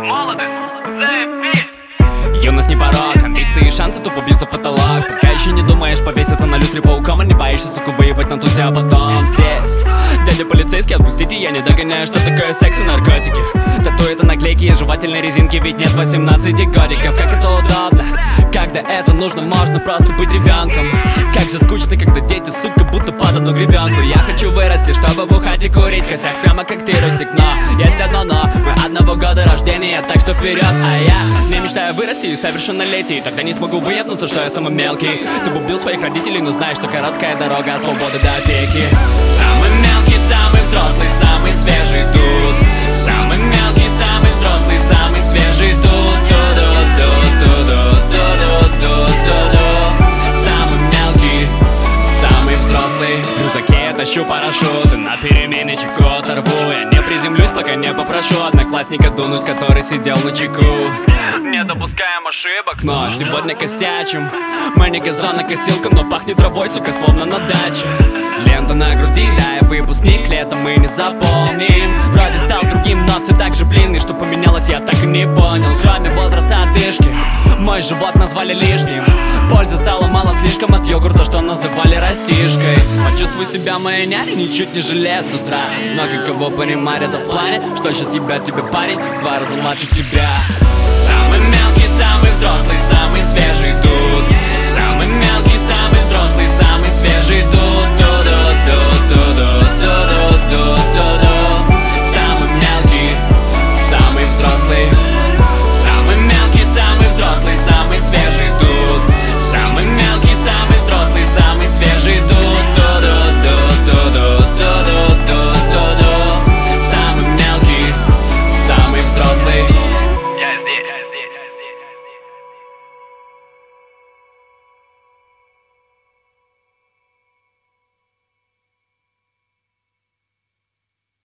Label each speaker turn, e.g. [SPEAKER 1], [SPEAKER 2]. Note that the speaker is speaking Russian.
[SPEAKER 1] Молодость, заебись.
[SPEAKER 2] Юность не порог, амбиции и шансы тупо бьются в потолок. Пока еще не думаешь повеситься на люстре пауком, а не боишься, сука, выебать на тусе, а потом сесть. Дядя полицейский, отпустите, я не догоняю, что такое секс и наркотики. Тату это наклейки и жевательные резинки, ведь нет 18 годиков. Как это удобно, когда это нужно, можно просто быть ребенком. Как же скучно, когда дети, сука, будто под одну гребенку. Я хочу вырасти, чтобы бухать и курить, косяк прямо как тирусик. Но есть одно но, мы одного года рождения, так что вперед. А я не мечтаю вырасти и совершеннолетие, тогда не смогу выебнуться, что я самый мелкий. Ты бы убил своих родителей, но знаешь, что короткая дорога от свободы до опеки. Самый мелкий, самый взрослый, самый свежий тут. Самый мелкий, самый взрослый, самый свежий тут. Самый мелкий, самый взрослый. В рюкзаке я тащу парашют, и на перемене чеку оторву. Я не приземлюсь, пока не попрошу одноклассника дунуть, который сидел на чеку.
[SPEAKER 1] Не допускаем ошибок,
[SPEAKER 2] но сегодня косячим. Мы не газонокосилка, но пахнет травой, сука, словно на даче. Лента на груди, да, я выпускник, летом мы не запомним. Вроде стал другим, но все так же, блин. И что поменялось, я так и не понял. Кроме возраста одышки, мой живот назвали лишним. Пользы стало мало слишком от йогурта, что называли растишкой. Почувствуй себя моей няней, ничуть не жалея с утра. Но каково понимать это в плане, что сейчас ебет тебя парень в 2 раза младше тебя.